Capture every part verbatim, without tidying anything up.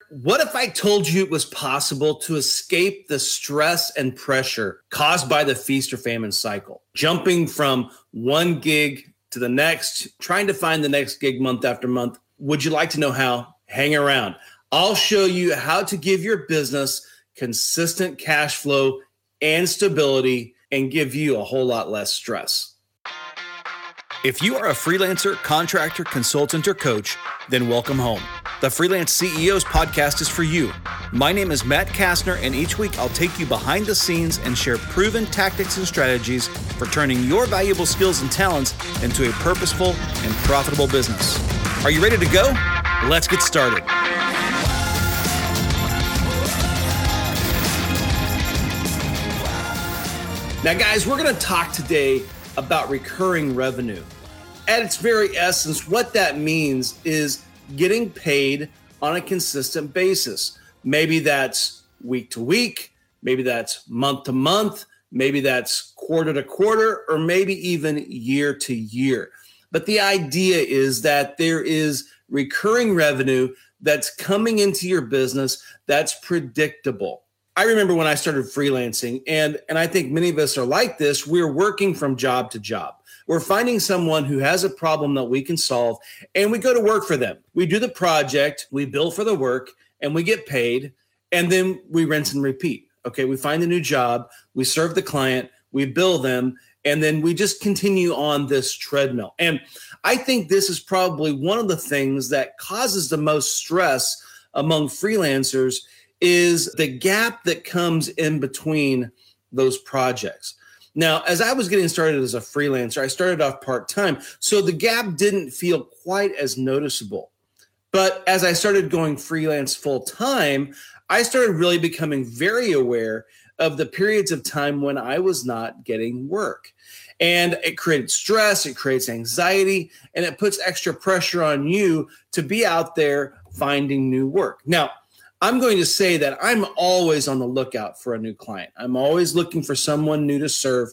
What if I told you it was possible to escape the stress and pressure caused by the feast or famine cycle? Jumping from one gig to the next, trying to find the next gig month after month. Would you like to know how? Hang around. I'll show you how to give your business consistent cash flow and stability and give you a whole lot less stress. If you are a freelancer, contractor, consultant, or coach, then welcome home. The Freelance C E Os podcast is for you. My name is Matt Kastner, and each week I'll take you behind the scenes and share proven tactics and strategies for turning your valuable skills and talents into a purposeful and profitable business. Are you ready to go? Let's get started. Now, guys, we're going to talk today about recurring revenue. At its very essence, what that means is getting paid on a consistent basis. Maybe that's week to week, maybe that's month to month, maybe that's quarter to quarter, or maybe even year to year. But the idea is that there is recurring revenue that's coming into your business that's predictable. I remember when I started freelancing, and, and I think many of us are like this, we're working from job to job. We're finding someone who has a problem that we can solve, and we go to work for them. We do the project, we bill for the work, and we get paid, and then we rinse and repeat. Okay, we find a new job, we serve the client, we bill them, and then we just continue on this treadmill. And I think this is probably one of the things that causes the most stress among freelancers is the gap that comes in between those projects. Now, as I was getting started as a freelancer, I started off part-time, so the gap didn't feel quite as noticeable. But as I started going freelance full-time, I started really becoming very aware of the periods of time when I was not getting work. And it created stress, it creates anxiety, and it puts extra pressure on you to be out there finding new work. Now, I'm going to say that I'm always on the lookout for a new client. I'm always looking for someone new to serve,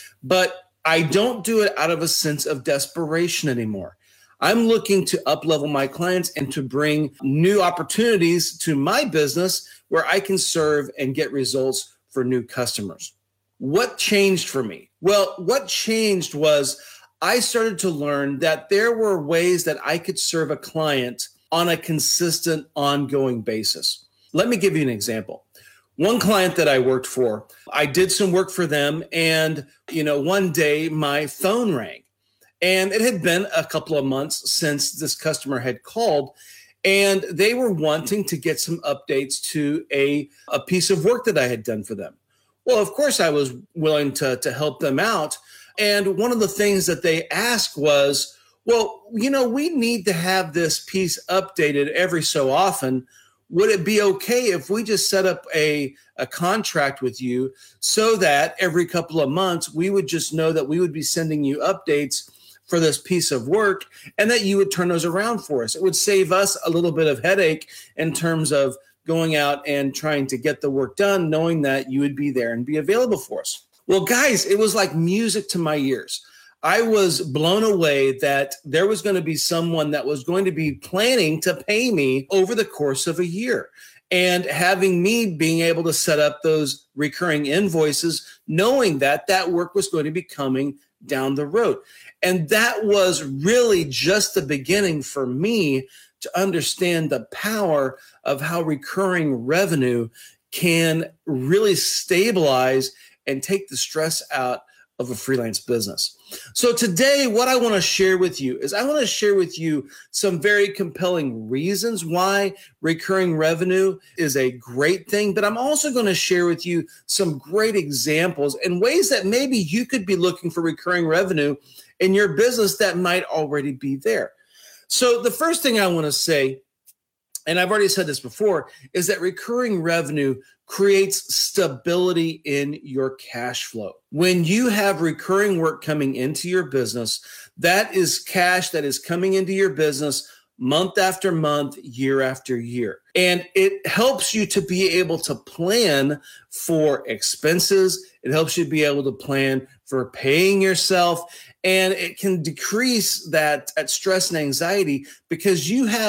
but I don't do it out of a sense of desperation anymore. I'm looking to up-level my clients and to bring new opportunities to my business where I can serve and get results for new customers. What changed for me? Well, what changed was I started to learn that there were ways that I could serve a client on a consistent, ongoing basis. Let me give you an example. One client that I worked for, I did some work for them, and you know, one day my phone rang, and it had been a couple of months since this customer had called, and they were wanting to get some updates to a, a piece of work that I had done for them. Well, of course, I was willing to, to help them out, and one of the things that they asked was, well, you know, we need to have this piece updated every so often. Would it be okay if we just set up a, a contract with you so that every couple of months we would just know that we would be sending you updates for this piece of work and that you would turn those around for us? It would save us a little bit of headache in terms of going out and trying to get the work done, knowing that you would be there and be available for us. Well, guys, it was like music to my ears. I was blown away that there was going to be someone that was going to be planning to pay me over the course of a year, and having me being able to set up those recurring invoices, knowing that that work was going to be coming down the road. And that was really just the beginning for me to understand the power of how recurring revenue can really stabilize and take the stress out of a freelance business. So today, what I want to share with you is I want to share with you some very compelling reasons why recurring revenue is a great thing, but I'm also going to share with you some great examples and ways that maybe you could be looking for recurring revenue in your business that might already be there. So the first thing I want to say, and I've already said this before, is that recurring revenue creates stability in your cash flow. When you have recurring work coming into your business, that is cash that is coming into your business month after month, year after year. And it helps you to be able to plan for expenses. It helps you be able to plan for paying yourself. And it can decrease that, that stress and anxiety because you have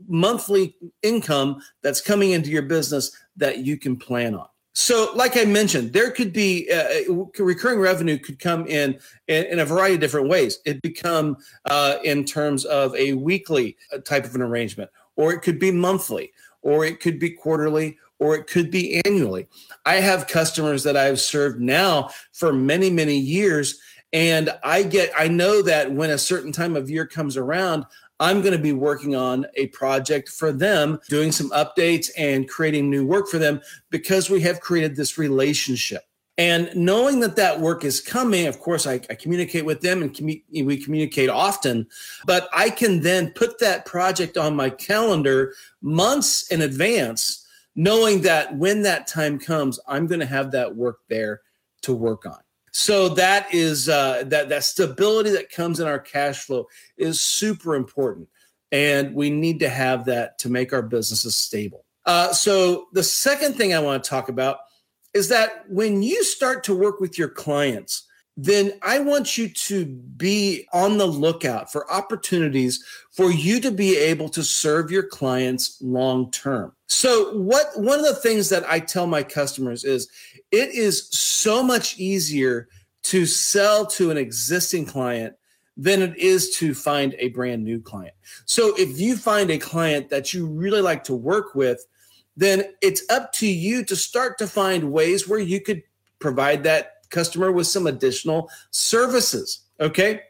monthly income that's coming into your business that you can plan on. So like I mentioned, there could be uh, recurring revenue could come in, in in a variety of different ways. It become uh, in terms of a weekly type of an arrangement, or it could be monthly, or it could be quarterly, or it could be annually. I have customers that I've served now for many, many years. And I get, I know that when a certain time of year comes around, I'm going to be working on a project for them, doing some updates and creating new work for them because we have created this relationship. And knowing that that work is coming, of course, I, I communicate with them and commu- we communicate often, but I can then put that project on my calendar months in advance, knowing that when that time comes, I'm going to have that work there to work on. So that is uh, that that stability that comes in our cash flow is super important, and we need to have that to make our businesses stable. Uh, so the second thing I want to talk about is that when you start to work with your clients, then I want you to be on the lookout for opportunities for you to be able to serve your clients long term. So what one of the things that I tell my customers is it is so much easier to sell to an existing client than it is to find a brand new client. So if you find a client that you really like to work with, then it's up to you to start to find ways where you could provide that customer with some additional services, okay?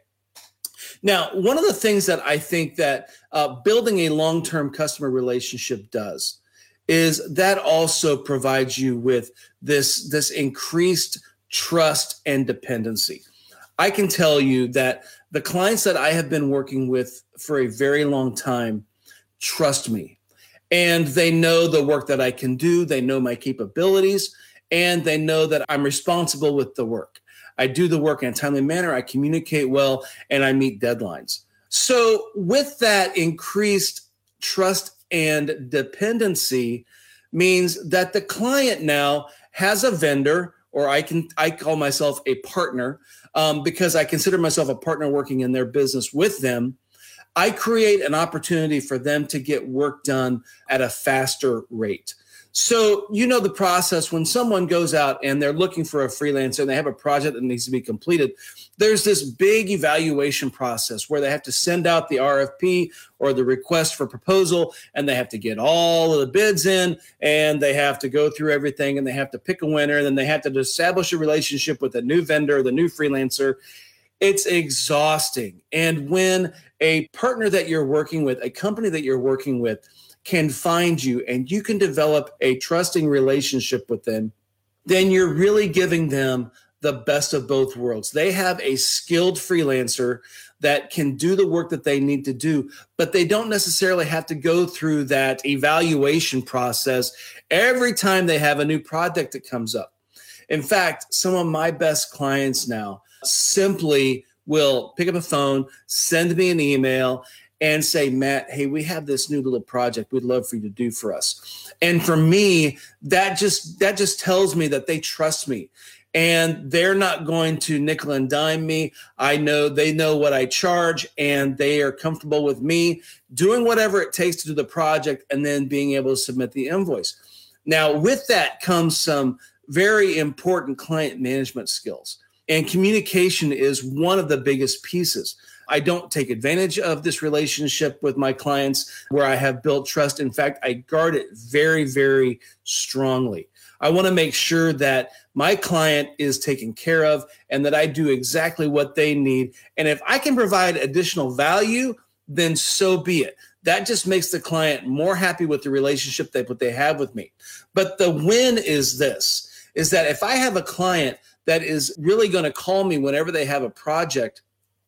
Now, one of the things that I think that uh, building a long-term customer relationship does is that also provides you with this, this increased trust and dependency. I can tell you that the clients that I have been working with for a very long time trust me, and they know the work that I can do. They know my capabilities, and they know that I'm responsible with the work. I do the work in a timely manner, I communicate well, and I meet deadlines. So with that increased trust and dependency means that the client now has a vendor, or I can I call myself a partner um, because I consider myself a partner working in their business with them. I create an opportunity for them to get work done at a faster rate. So you know the process when someone goes out and they're looking for a freelancer and they have a project that needs to be completed, there's this big evaluation process where they have to send out the R F P or the request for proposal, and they have to get all of the bids in, and they have to go through everything, and they have to pick a winner, and then they have to establish a relationship with a new vendor, the new freelancer. It's exhausting. And when a partner that you're working with, a company that you're working with, can find you and you can develop a trusting relationship with them, then you're really giving them the best of both worlds. They have a skilled freelancer that can do the work that they need to do, but they don't necessarily have to go through that evaluation process every time they have a new project that comes up. In fact, some of my best clients now simply will pick up a phone, send me an email, and say, Matt, hey, we have this new little project we'd love for you to do for us. And for me, that just that just tells me that they trust me. And they're not going to nickel and dime me. I know they know what I charge, and they are comfortable with me doing whatever it takes to do the project and then being able to submit the invoice. Now, with that comes some very important client management skills. And communication is one of the biggest pieces. I don't take advantage of this relationship with my clients where I have built trust. In fact, I guard it very, very strongly. I want to make sure that my client is taken care of and that I do exactly what they need. And if I can provide additional value, then so be it. That just makes the client more happy with the relationship that what they have with me. But the win is this, is that if I have a client that is really going to call me whenever they have a project,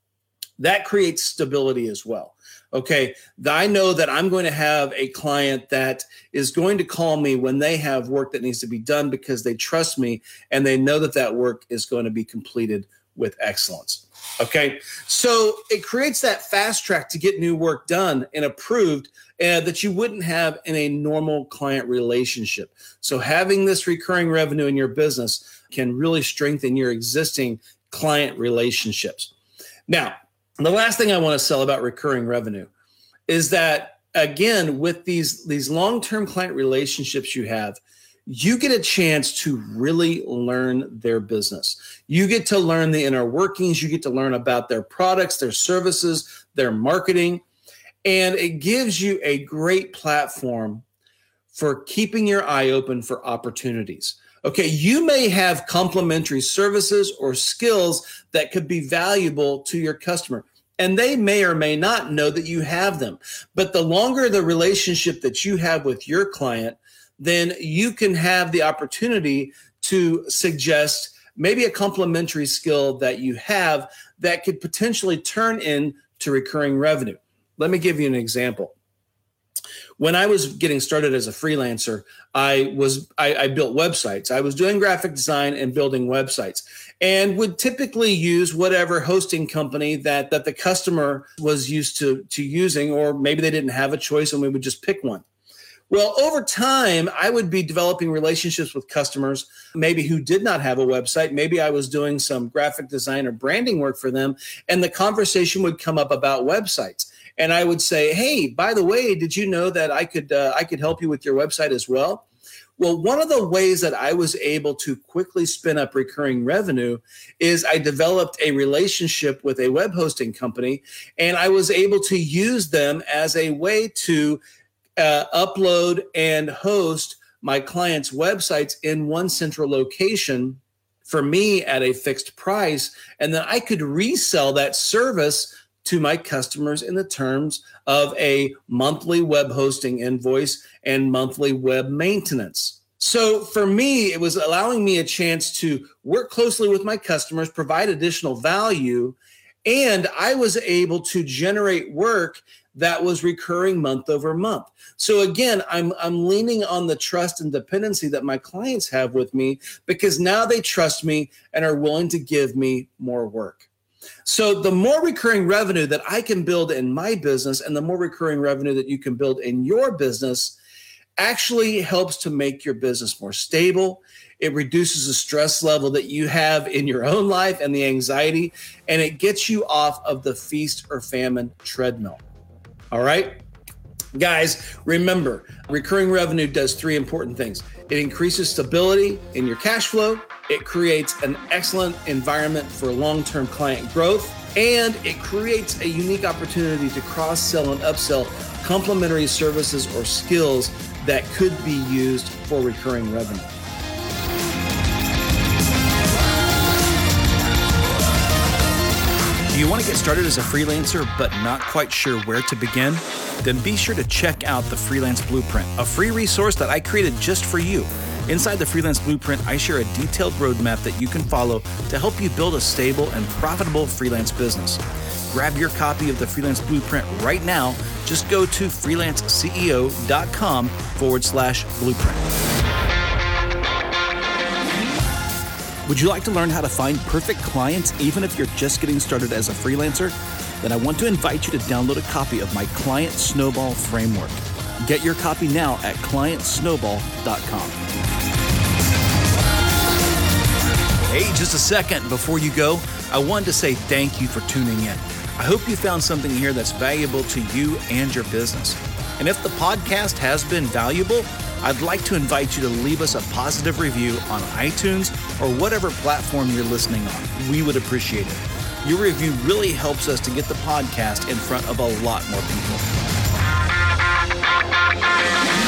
that creates stability as well. Okay, I know that I'm going to have a client that is going to call me when they have work that needs to be done because they trust me and they know that that work is going to be completed with excellence. Okay, so it creates that fast track to get new work done and approved uh, that you wouldn't have in a normal client relationship. So having this recurring revenue in your business can really strengthen your existing client relationships. Now, the last thing I want to sell about recurring revenue is that again, with these, these long-term client relationships you have, you get a chance to really learn their business. You get to learn the inner workings. You get to learn about their products, their services, their marketing. And it gives you a great platform for keeping your eye open for opportunities. Okay, you may have complementary services or skills that could be valuable to your customer, and they may or may not know that you have them. But the longer the relationship that you have with your client, then you can have the opportunity to suggest maybe a complementary skill that you have that could potentially turn into recurring revenue. Let me give you an example. When I was getting started as a freelancer, I was I, I built websites. I was doing graphic design and building websites, and would typically use whatever hosting company that that the customer was used to to using, or maybe they didn't have a choice and we would just pick one. Well, over time, I would be developing relationships with customers, maybe who did not have a website. Maybe I was doing some graphic design or branding work for them, and the conversation would come up about websites. And I would say, hey, by the way, did you know that I could uh, I could help you with your website as well? Well, one of the ways that I was able to quickly spin up recurring revenue is I developed a relationship with a web hosting company, and I was able to use them as a way to uh, upload and host my clients' websites in one central location for me at a fixed price. And then I could resell that service to my customers in the terms of a monthly web hosting invoice and monthly web maintenance. So for me, it was allowing me a chance to work closely with my customers, provide additional value, and I was able to generate work that was recurring month over month. So again, I'm I'm leaning on the trust and dependency that my clients have with me, because now they trust me and are willing to give me more work. So the more recurring revenue that I can build in my business, and the more recurring revenue that you can build in your business, actually helps to make your business more stable. It reduces the stress level that you have in your own life and the anxiety, and it gets you off of the feast or famine treadmill. All right, guys, remember, recurring revenue does three important things. It increases stability in your cash flow. It creates an excellent environment for long-term client growth, and it creates a unique opportunity to cross-sell and upsell complementary services or skills that could be used for recurring revenue. Do you want to get started as a freelancer but not quite sure where to begin? Then be sure to check out the Freelance Blueprint, a free resource that I created just for you. Inside the Freelance Blueprint, I share a detailed roadmap that you can follow to help you build a stable and profitable freelance business. Grab your copy of the Freelance Blueprint right now. Just go to freelanceceo.com forward slash blueprint. Would you like to learn how to find perfect clients even if you're just getting started as a freelancer? Then I want to invite you to download a copy of my Client Snowball Framework. Get your copy now at client snowball dot com. Hey, just a second before you go, I wanted to say thank you for tuning in. I hope you found something here that's valuable to you and your business. And if the podcast has been valuable, I'd like to invite you to leave us a positive review on iTunes or whatever platform you're listening on. We would appreciate it. Your review really helps us to get the podcast in front of a lot more people.